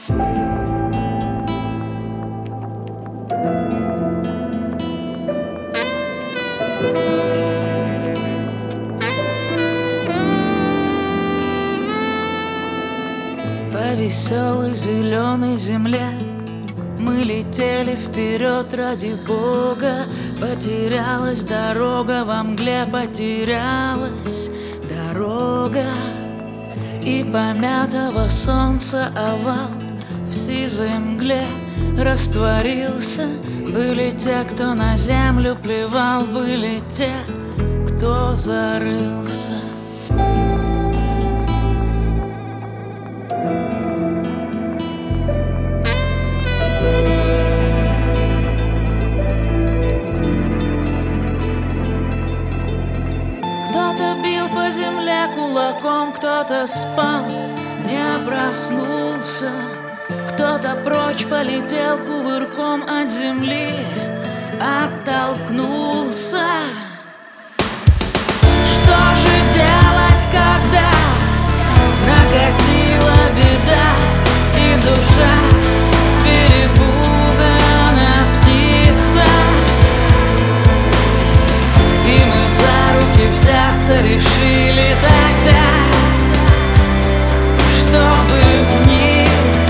По веселой зеленой земле мы летели вперед ради Бога. Потерялась дорога во мгле, потерялась дорога. И помятого солнца овал в сизой мгле растворился. Были те, кто на землю плевал, были те, кто зарылся. Кто-то бил по земле кулаком, кто-то спал, не проснулся. Кто-то прочь полетел кувырком от земли, оттолкнулся. Что же делать, когда накатила беда и душа перепугана птица? И мы за руки взяться решили тогда, чтобы вниз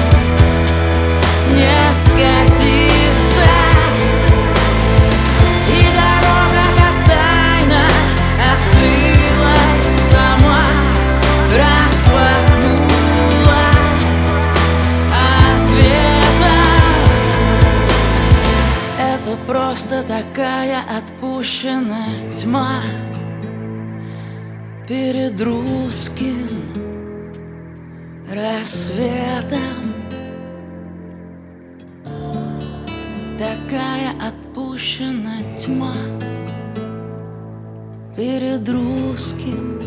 не скатиться. И дорога, как тайна, открылась сама, распахнулась ответом. Это просто такая отпущенная тьма перед русским рассветом. Такая отпущенная тьма перед русским